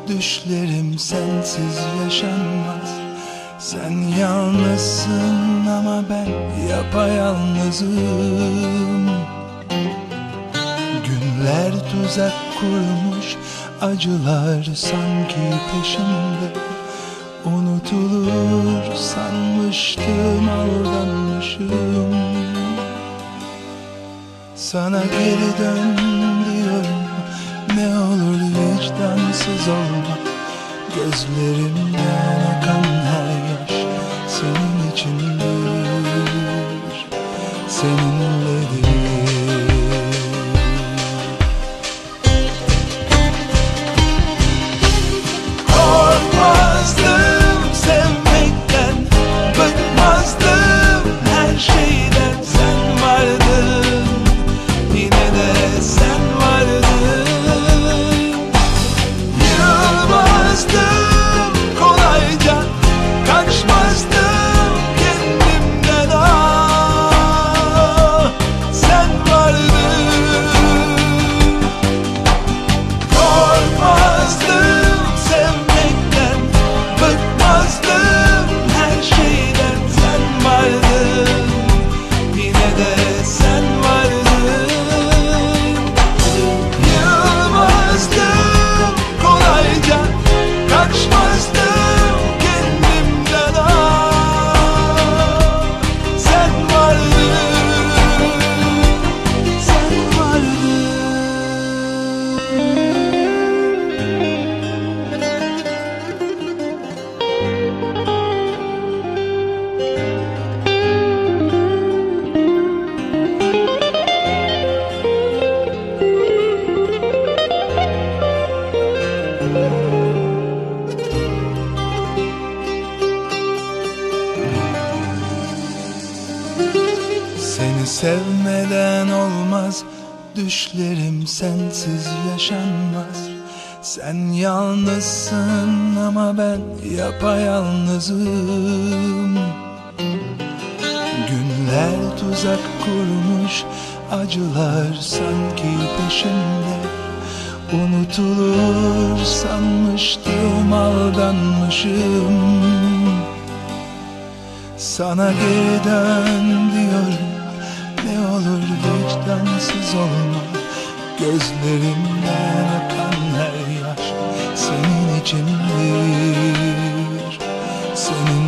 Düşlerim sensiz yaşanmaz. Sen yalnızsın ama ben yapayalnızım. Günler tuzak kurmuş, acılar sanki peşimde. Unutulur sanmıştım, aldanmışım. Sana geri dön diyorum, ne olur vicdansız olma. Gözlerimden akan her yaş senin içindir, seninledir. Korkmazdım sevmekten, bıkmazdım her şeyden. Sen vardın, yine de sen vardın. Yılmazdım kolayca, kaçmazdım kendimden. Ah, sen vardın. Korkmazdım sevmekten, bıkmazdım her şeyden. Sen vardın, yine de sen vardın. Yılmazdım kolayca, kaçmazdım kendimden. Ah, sen vardın, sen vardın. Seni sevmeden olmaz, düşlerim sensiz yaşanmaz. Sen yalnızsın ama ben yapayalnızım. Günler tuzak kurmuş, acılar sanki peşimde. Unutulur sanmıştım, aldanmışım. Sana geri dön diyorum, ne olur vicdansız olma. Gözlerimden akan her yaş senin içindir, senin